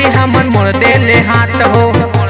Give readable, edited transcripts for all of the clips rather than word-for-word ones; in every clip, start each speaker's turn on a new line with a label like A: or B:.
A: हमन मोड़ देले हाथ हो।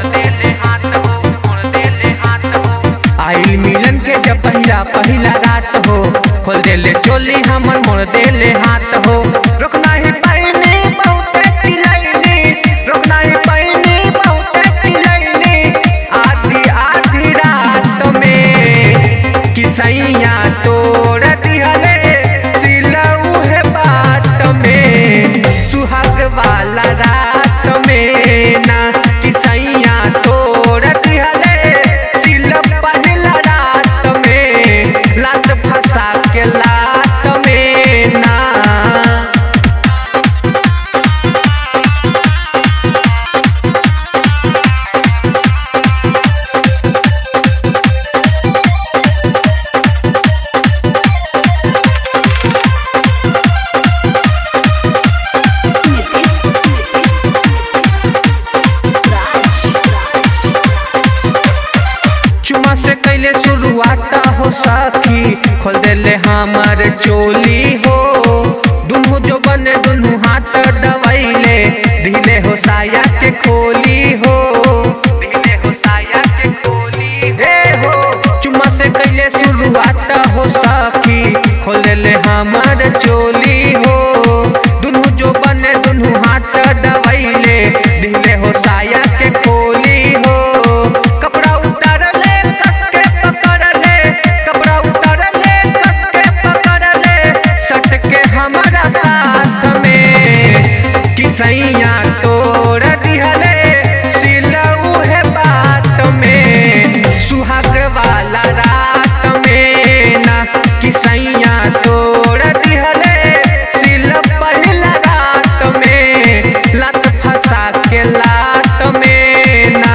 A: आइल मिलन के जब पहला पहला रात हो, खोल देले चोली हमन मोड़ देले हाथ हो। रुकना ही पाइने बहुत चिल्लाइने, रुकना ही पाइने बहुत चिल्लाइने, आधी आधी रात में किसैया तोड़ दिहले सिलऊ है बात में, सुहाग वाला रात में ना किसैया तोड़ दिहले सिल पहला रात में, लात फंसा के लात में ना। चुमा से कैले शुरुआत हो सखी, खोल देले हमार चोली हो। दुनू जो बने दुनू हाथ दबाइले, ढीले हो साया के खोली हो, ढीले हो साया के खोली हे हो। चुमा से कैले शुरुआत हो सखी, खोल देले हमार चोली हो। दुनू जो बने दुनू हाथ दबाइले, ढीले हो साया के खोली हो। कपड़ा उतार ले कस के पकड़ ले, कपड़ा उतार ले कस के पकड़ ले, सट के हमारा साथ में किसैया तोड़ दिहले सिलऊ है बात में, सुहाग वाला रात में ना किसैया तोड़ दिहले सिल पहला रात में, लात फंसा के लात में ना।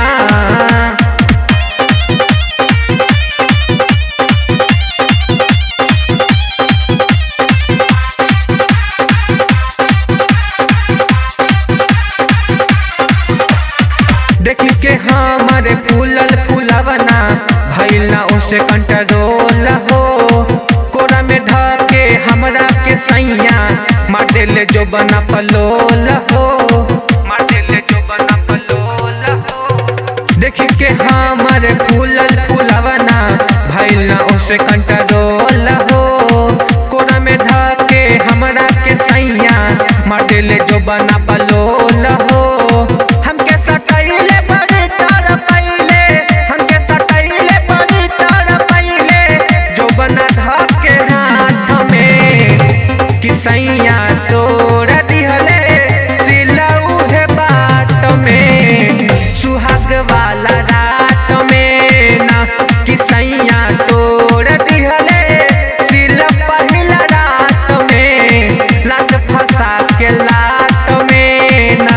A: देखी के हमारे फूलल फूलवना भइल ना ओसे कंट्रोल हो। कोरा में ढके हमरा के सैया मार देले जो बना पलोल हो, मार देले जो बना पलोल हो। देखी के हमारे फूलल फूलवना भइल ना ओसे कंट्रोल हो। कोरा में ढके हमरा के सैया मार देले जो बना पलोल हो। हमके सटाइले बड़ी तार पहिले, हमके सटाइले बड़ी तार पहिले, जो बना धके हाथ में किसैया तोड़ दिहले सिलऊ है बात में, सुहाग वाला रात में ना किसैया तोड़ दिहले सिल पहला रात में, लात फंसा के लात में ना।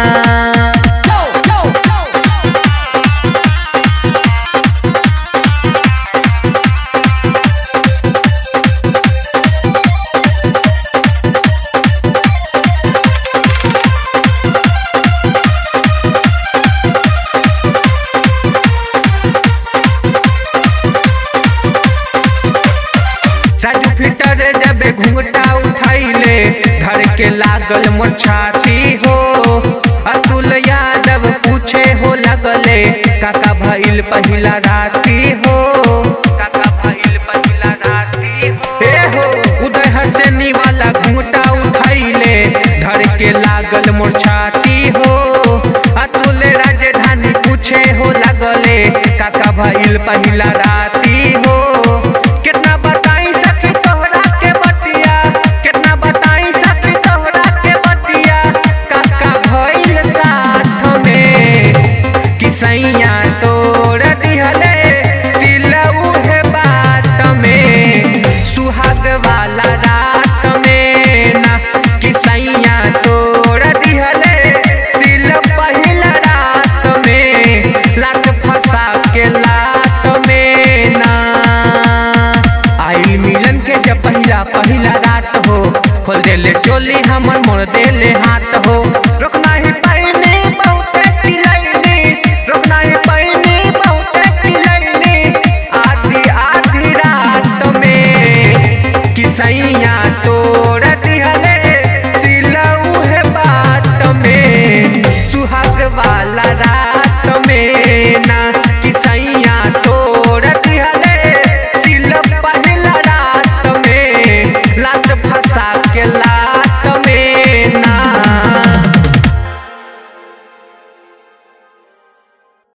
A: राजू फिटर जब घूंघटा उठाइले, धर के लागल मोर छाती हो। अतुल यादव पूछे हो लगले, काका भइल पहिला राती हो, काका भइल पहिला राती हो हे हो। उदय हर्षनी वाला घूंघटा उठाइले, धर के लागल मोर छाती हो। अतुल राजधानी पूछे हो लगले, काका भइल पहिला राती हो। कितना बताई सखी तोहरा के बतिया, कितना बताई सखी तोहरा के बतिया, काका भइल साथ में किसैया तोड़ दिहले सिलऊ है बात में, सुहाग वाला रात में ना किसैया तोड़ दिहले सिल पहला रात में, लात फंसा के लात में ना। आइल मिलन के जब पहला पहला रात हो, खोल देले चोली हमर मोड़ देले हाथ हो। रुकना ही पाइने बहुत चिल्लाइने, रुकना ही पाइने बहुत चिल्लाइने, आधी आधी रात में किसैया